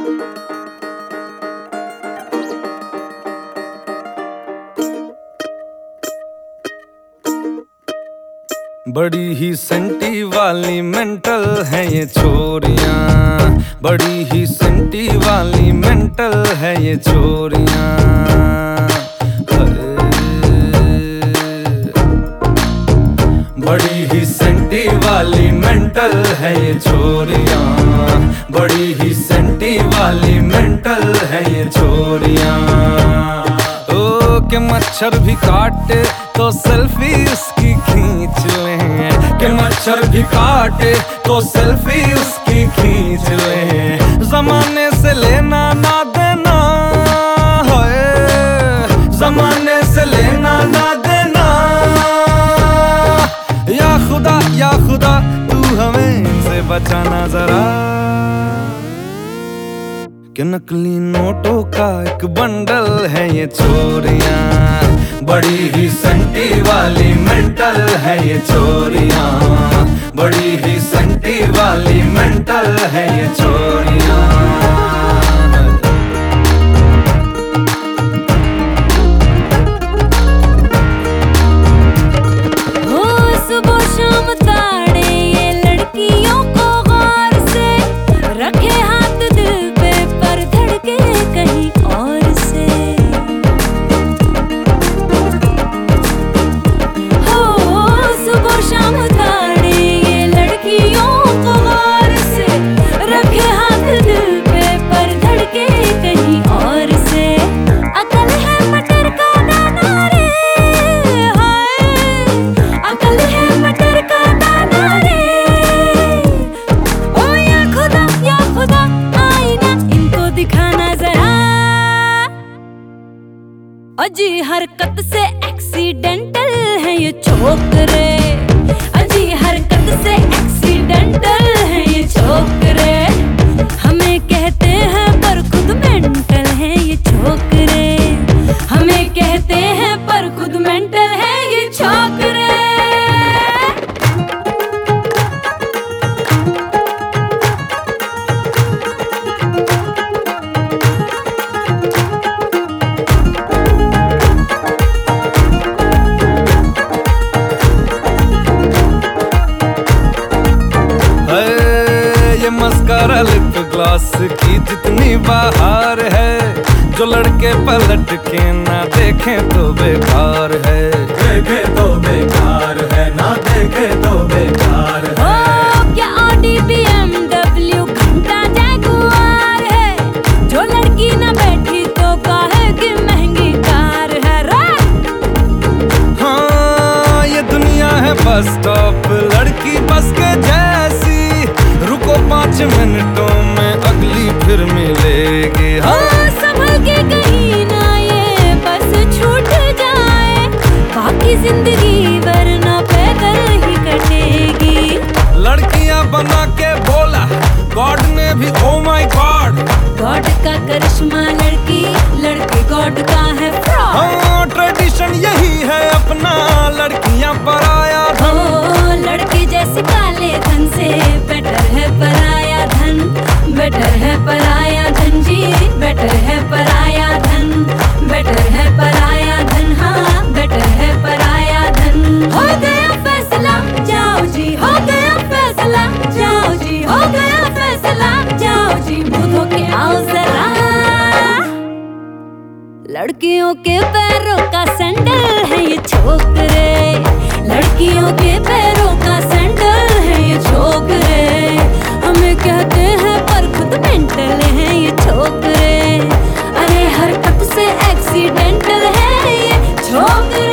बड़ी ही सेंटी वाली मेंटल है ये छोरियां, बड़ी ही सेंटी वाली मेंटल है ये छोरियां। बड़ी ही सेंटी वाली मेंटल है ये छोरियां, बड़ी ही सेंटी वाली मेंटल है ये छोरियां। ओ के मच्छर भी काटे तो सेल्फी उसकी खींच लें, के मच्छर भी काटे तो सेल्फी उसकी खींच लें। जमाने से लेना ना देना है, जमाने से लेना ना देना। या खुदा तू हमें इनसे बचाना जरा, कि नकली नोटों का एक बंडल है ये चोरियां। बड़ी ही सेंटी वाली मेंटल है ये चोरियां, बड़ी ही सेंटी वाली मेंटल है ये चोरियां। अजी हरकत से एक्सीडेंटल है ये छोकरे, अजी हरकत से एक्सीडेंटल है ये छोकरे। हमें कहते हैं पर खुद मेंटल है ये छोकरे, हमें कहते हैं पर खुद मेंटल है ये छोकरे। मस्कारा लिप ग्लॉस की जितनी बाहर है, जो लड़के पलट के ना देखें तो बेकार है। देखे तो बेकार है, ना देखे तो बेकार है। ओ क्या ऑडी BMW घंटा जैगुआर है, जो लड़की ना बैठी तो काहे की महंगी कार है रे। हाँ ये दुनिया है बस स्टॉप, लड़की बस के जैसी। रुको 5 मिनटों में अगली फिर मिलेगी। हाँ संभल के कहीं ना ये बस छूट जाए, बाकी जिंदगी वरना पैदल ही कटेगी। लड़कियां बना के बोला गॉड ने भी, ओ माय गॉड। गॉड का करिश्मा लड़की, लड़के गॉड का है फ्रॉड। हाँ ट्रेडिशन यही है अपना, लड़कियां पराया धन। ओ लड़के जैसे काले धन से बेटर है पराया धन, बेटर है पराया धन जी, बेटर है पराया धन, बेटर है पराया धन। हाँ बेटर है पराया धन। हो गया फैसला जाओ जी, हो गया फैसला जाओ जी, हो गया फैसला जाओ जी, मुंह धो के आओ जरा। लड़कियों के पैरों का सैंडल है ये छोकरे, लड़कियों के पैरों का सैंडल है ये छोकरे। हमें कहते हैं पर खुद मेंटल है ये छोकरे, अरे हरकत से एक्सीडेंटल है ये छोकरे।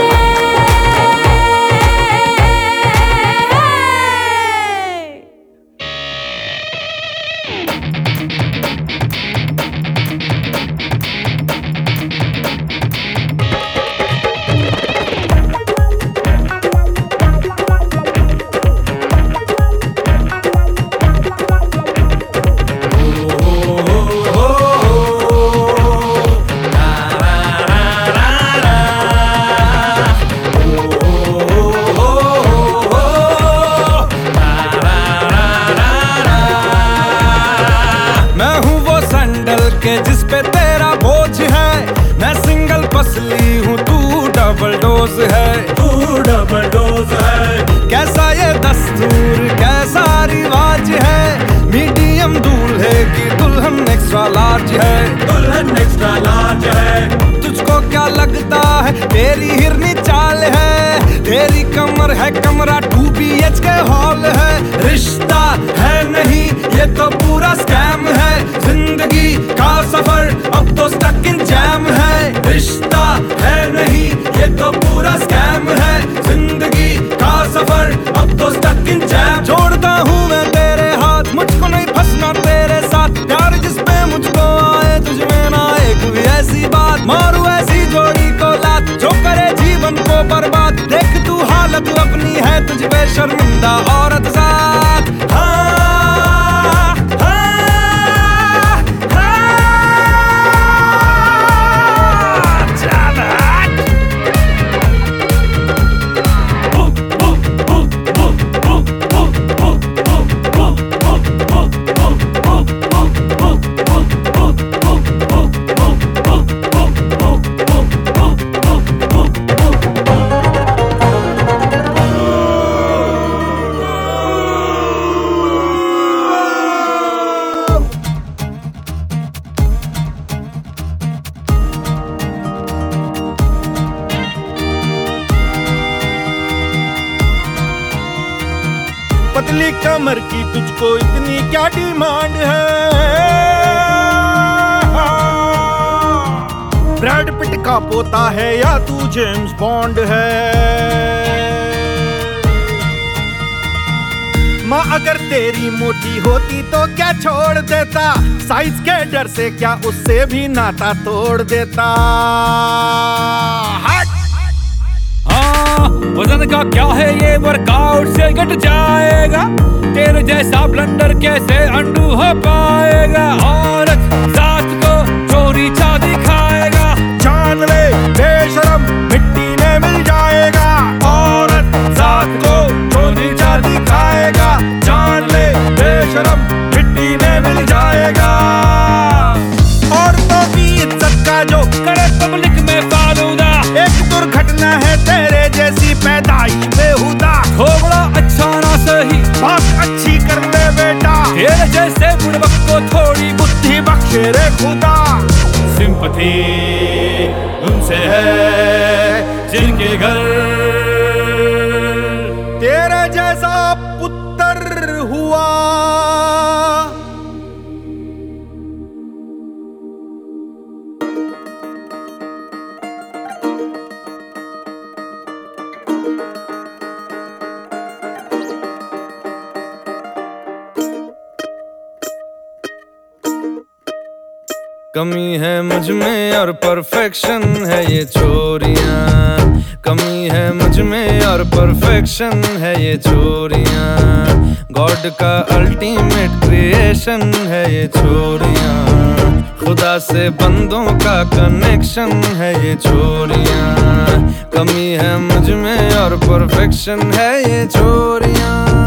पे तेरा बोझ है, मैं सिंगल पसली हूँ तू डबल डोज है। तू डबल डोज है। कैसा ये दस्तूर कैसा रिवाज है, मीडियम दूल्हे की दुल्हन एक्स्ट्रा लार्ज है। दुल्हन एक्स्ट्रा लार्ज है। तुझको क्या लगता है तेरी हिरनी चाल है, तेरी कमर है कमरा 2 BHK हॉल है। रिश्ता है नहीं ये तो पूरा स्कैम है, जिंदगी का सफर अब तो स्टक इन जैम है। रिश्ता है नहीं ये तो पूरा स्कैम है, जिंदगी का सफर अब तो स्टक इन जैम। छोड़ता हूँ मैं तेरे हाथ, मुझको नहीं फंसना तेरे साथ, प्यार जिस पे मुझको आए तुझ में ना एक भी ऐसी बात। मारू ऐसी जोड़ी को लात जो करे जीवन को बर्बाद, देख तू हालत अपनी है तुझ पे शर्मिंदा औरत साथ। हाँ, हाँ, हाँ, चल हट। पतली कमर की तुझको इतनी क्या डिमांड है, ब्रैड पिट का पोता है या तू जेम्स बॉन्ड है। माँ अगर तेरी मोटी होती तो क्या छोड़ देता, साइज के डर से क्या उससे भी नाता तोड़ देता। हट। वजन का क्या है ये वर्कआउट से घट जाएगा, तेरे जैसा ब्लंडर कैसे अंडू हो पाएगा। औरत जात को चोरी चाँदी खाएगा, जान ले बेशरम मिट्टी में मिल जाएगा। औरत जात को चोरी चाँदी खाएगा, जान ले बेशरम मिट्टी में मिल जाएगा। औरतों की इज्जत का जो करे पब्लिक में फालूदा, एक दुर्घटना है तेरे जैसी पैदाइश बेहुदा। थोड़ा अच्छा ना सही बात अच्छी कर ले बेटा, तेरे जैसे बुड़बक को थोड़ी बुद्धि बख्शे रे खुदा। सिंपथी उनसे है जिनके घर तेरे जैसा पुत्र हुआ। कमी है मुझ में और परफेक्शन है ये चोरियां, कमी है मुझ में और परफेक्शन है ये चोरियां। गॉड का अल्टीमेट क्रिएशन है ये चोरियां, खुदा से बंदों का कनेक्शन है ये चोरियां। कमी है मुझ में और परफेक्शन है ये चोरियां।